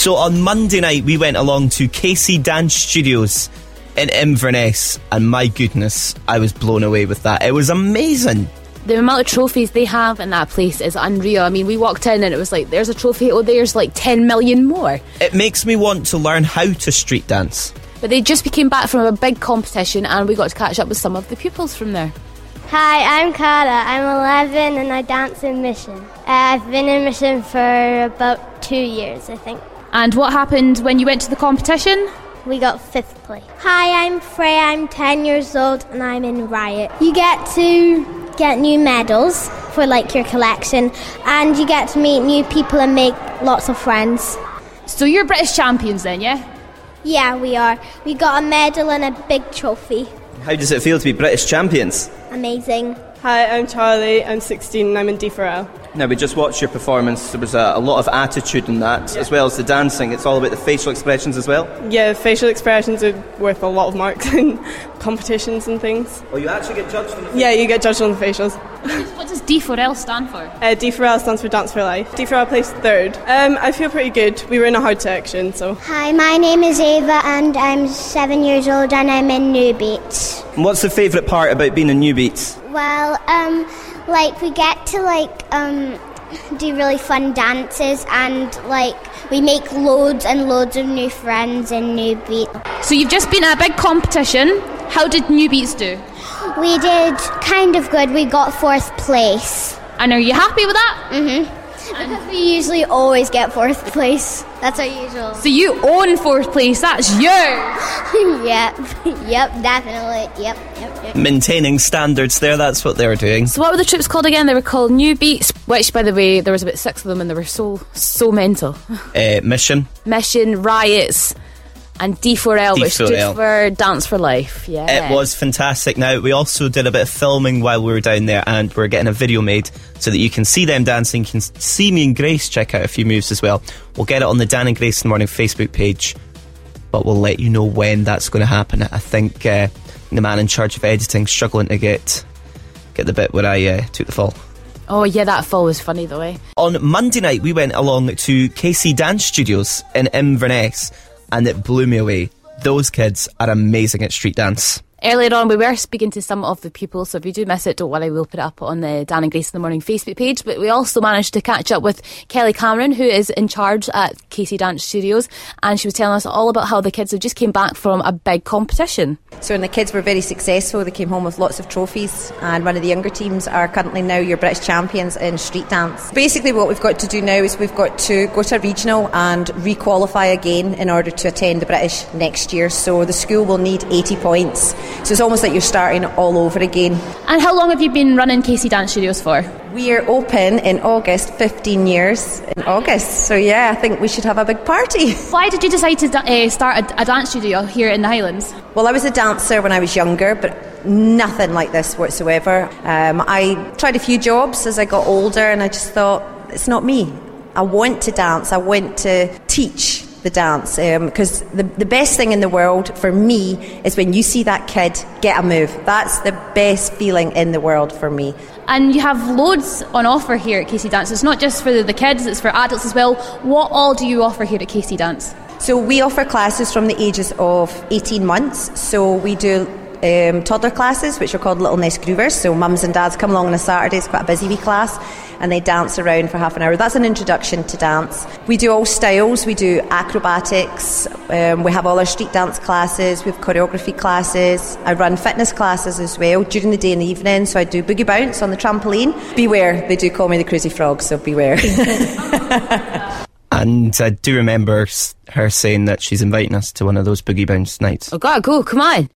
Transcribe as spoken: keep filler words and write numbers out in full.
So on Monday night, we went along to K C Dance Studios in Inverness, and my goodness, I was blown away with that. It was amazing. The amount of trophies they have in that place is unreal. I mean, we walked in and it was like, there's a trophy, oh, there's like ten million more. It makes me want to learn how to street dance. But they just came back from a big competition and we got to catch up with some of the pupils from there. Hi, I'm Cara. I'm eleven and I dance in Mission. Uh, I've been in Mission for about two years, I think. And what happened when you went to the competition? We got fifth place. Hi, I'm Freya. I'm ten years old and I'm in Riot. You get to get new medals for like your collection, and you get to meet new people and make lots of friends. So you're British champions then, yeah? Yeah, we are. We got a medal and a big trophy. How does it feel to be British champions? Amazing. Hi, I'm Charlie. I'm sixteen and I'm in D four L. Now, we just watched your performance. There was a, a lot of attitude in that, yeah. As well as the dancing. It's all about the facial expressions as well. Yeah, facial expressions are worth a lot of marks in competitions and things. Oh, you actually get judged on the facials? Yeah, you get judged on the facials. What does D four L stand for? Uh, D four L stands for Dance for Life. D four L placed third. Um, I feel pretty good. We were in a hard section, so... Hi, my name is Ava and I'm seven years old and I'm in New Beats. And what's the favourite part about being in New Beats? Well, um, like we get to like um, do really fun dances and like we make loads and loads of new friends in New Beats. So you've just been at a big competition. How did New Beats do? We did kind of good. We got fourth place. And are you happy with that? Mm-hmm. Because we usually always get fourth place. That's our usual. So you own fourth place. That's yours. Yep. Yep, definitely. Yep, yep, yep. Maintaining standards there, that's what they were doing. So what were the troops called again? They were called New Beats, which, by the way, there was about six of them and they were so, so mental. Uh, Mission. Mission, Riots, and D four L, which stood for Dance for Life. Yeah, it was fantastic. Now, we also did a bit of filming while we were down there, and we're getting a video made so that you can see them dancing. You can see me and Grace check out a few moves as well. We'll get it on the Dan and Grace in the Morning Facebook page, but we'll let you know when that's going to happen. I think uh, the man in charge of editing struggling to get get the bit where I uh, took the fall. Oh yeah, that fall was funny though, eh? On Monday night, we went along to K C Dance Studios in Inverness, and it blew me away. Those kids are amazing at street dance. Earlier on, we were speaking to some of the pupils, so if you do miss it, don't worry, we'll put it up on the Dan and Grace in the Morning Facebook page. But we also managed to catch up with Kelly Cameron, who is in charge at K C Dance Studios, and she was telling us all about how the kids have just came back from a big competition. So and the kids were very successful. They came home with lots of trophies, and one of the younger teams are currently now your British champions in street dance. Basically what we've got to do now is we've got to go to a regional and re-qualify again in order to attend the British next year. So the school will need eighty points. So it's almost like you're starting all over again. And how long have you been running K C Dance Studios for? We are open in August, fifteen years in August. So yeah, I think we should have a big party. Why did you decide to uh, start a, a dance studio here in the Highlands? Well, I was a dancer when I was younger, but nothing like this whatsoever. Um, I tried a few jobs as I got older and I just thought, it's not me. I want to dance. I want to teach the dance, because um, the, the best thing in the world for me is when you see that kid get a move. That's the best feeling in the world for me. And you have loads on offer here at K C Dance. It's not just for the kids, it's for adults as well. What all do you offer here at K C Dance? So we offer classes from the ages of eighteen months. So we do Um, toddler classes, which are called Little Nest Groovers. So mums and dads come along on a Saturday. It's quite a busy wee class, and they dance around for half an hour. That's an introduction to dance. We do all styles. We do acrobatics. Um, we have all our street dance classes. We have choreography classes. I run fitness classes as well during the day and the evening. So I do boogie bounce on the trampoline. Beware, they do call me the Crazy Frog, so beware. And I do remember her saying that she's inviting us to one of those boogie bounce nights. Oh God, go, come on.